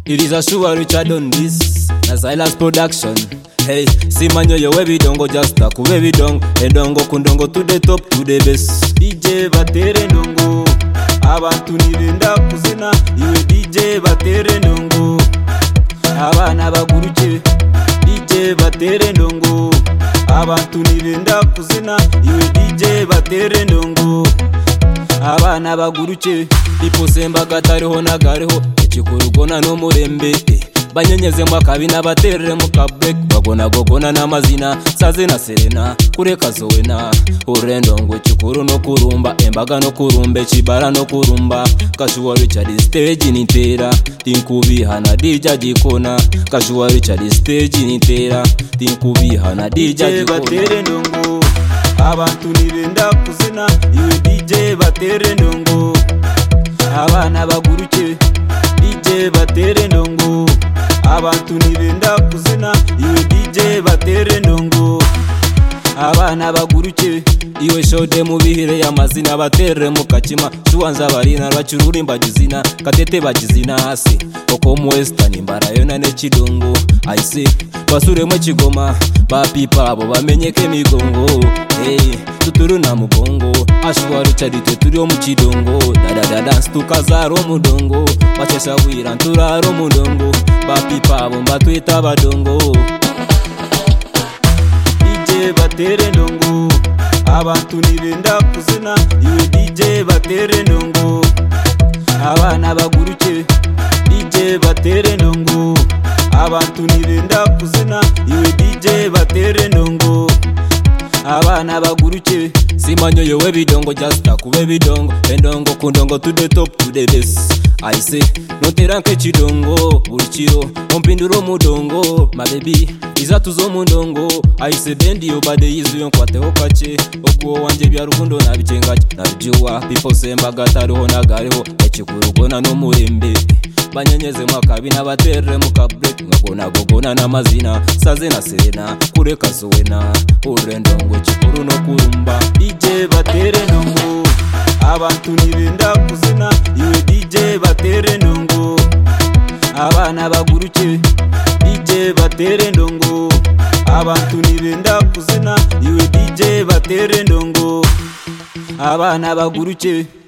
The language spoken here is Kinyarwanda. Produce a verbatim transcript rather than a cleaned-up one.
It is a sure Richard on this, na Silas production. Hey, simanyo yo we bidongo just a ku we bidong, endongo kundongo to the top to the best. D J batere ndongo, abantu nibenda kuzina, iwe D J batere ndongo, abana baguruke. D J batere ndongo, abantu nibenda kuzina, iwe D J batere ndongo, abana baguruke. Iposemba gatariho nagariho, ikikurugona no murembe. Banyenyeze mwakabi nabaterere mu kabreak, bagona gogona n'amazina saze na Serena kureka zowena. Urendo ngo chikuru no kurumba, embaga no kurumbe, chibara no kurumba. Kashuwa Richard stage nitera, tinkubiha na D J Gikona. Kashuwa Richard stage nitera, tinkubiha na D J Gikona. Batere ndongo, abantu nibenda kuzina, iwe D J batere ndongo, abana baguruke. D J batere ndongo, abantu nibenda kuzina, iwe D J batere ndongo, abana baguruke. Iwe shode mubihire y'amazina batere mu kakima, shuwanza barina rwacururi mbagizina, katete bagizina hasi oko mu western imbarayo na nekidongo. I say basure mu kigoma, ba pipa abo bamenyeke migongo. Hey, tuturu na mugongo, Ashwa Richard te turi mu kidongo. Dada dada dance tukazaro mudongo, bachesha wira nturaro mudongo. Ba pipa abo mbatwita badongo. D J batere ndongo, abantu nibenda kuzina, iwe D J batere ndongo, abana baguruke. D J batere ndongo, abantu nibenda kuzina, iwe D J batere ndongo, abana baguruke. Simanyo yo we bidongo just a ku we bidongo, endongo kundongo to the top to the best. I say noteranke chidongo burikiro ompinduro mudongo, my baby iza tuzo mundongo. I say bendi yo bade yizu yo nkwate hokache, okuwo wanje bya rukundo nabicenga nabijuwa. People semba gatariho nagariho, ekikurugona no murembe. Banyenyeze mwakabi nabaterere mu kabreak, ngagona gogona n'amazina saze na Serena kureka zowena. Urendo ngo chikuru no kurumba. D J batere ndongo, abantu nibenda kuzina, iwe D J batere ndongo, abana baguruke. D J batere ndongo, abantu nibenda kuzina, iwe D J batere ndongo, abana baguruke.